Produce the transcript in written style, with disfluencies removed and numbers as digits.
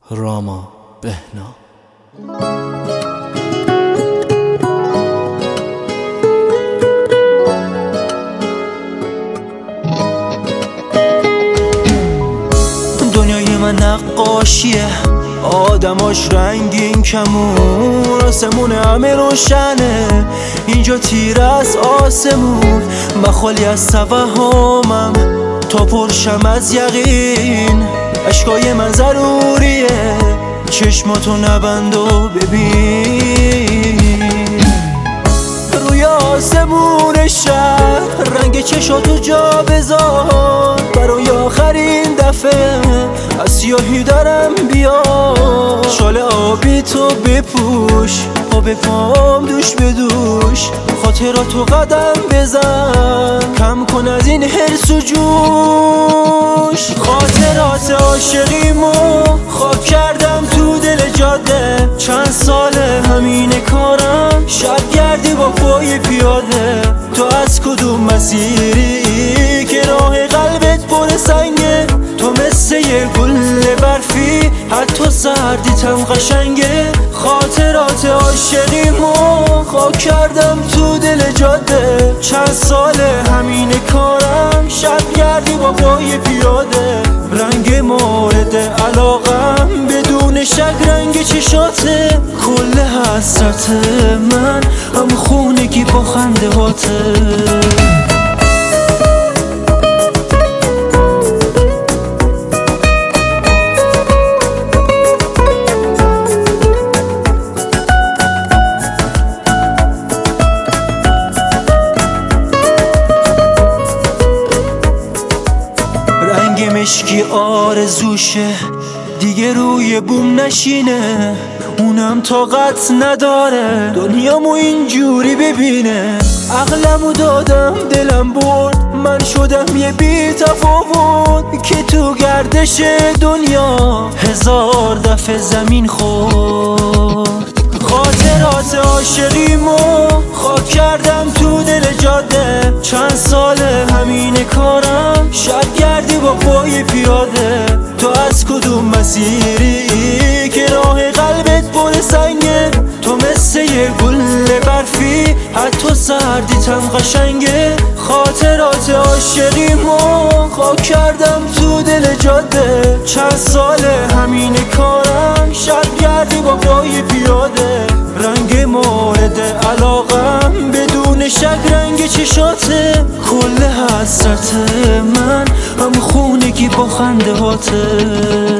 راما بهنا. دنیای من نقاشیه، آدماش رنگین کمون، آسمون همه روشنه، اینجا تیر از آسمون. من خالی از توهمم تا پرشم از یقین، عشقای من ضروریه، چشماتو نبند و ببین. روی آسمون شهر رنگ چشاتو جا بذار، برای آخرین دفعه از سیاهی دارم بیا. شال آبی تو بپوش، آب پام دوش به دوش، خاطراتو قدم بزن، کم کن از این حرس و جوش. خاطرات عاشقیمو خواب کردم تو دل جاده، چند ساله همین کارم، شب گردی با پای پیاده. تو از کدوم مسیری که راه قلبت پر سنگه، تو مثل یه گل برفی، حتی سردیتم قشنگه. خاطرات عاشقیمو خواب کردم تو دل جاده، چند ساله همین کارم، شب گردی با پای پیاده. رنگ مورد علاقم بدون شک رنگ چشاته، کل حسرت من هم خونگی با خنده هاته. مشکی آرزوشه دیگه روی بوم نشینه، اونم طاقت نداره دنیامو اینجوری ببینه. عقلمو دادم دلم برد، من شدم یه بی تفاوت که تو گردش دنیا هزار دفعه زمین خورد. خاطرات عاشقیمو خواب کردم تو دل جاده، چند ساله همین کارم، شب گردی با پای پیاده. تو از کدوم مسیری که راه قلبت پر سنگه، تو مثل یه گل برفی، حتی سردیتم قشنگه. خاطرات عاشقیمو خواب کردم تو دل جاده، چند ساله همین کارم، شب گردی با پای پیاده. رنگ مورد علاقم بدون شک رنگ چشاته، کل حسرت من هم خونگی با خنده هاته.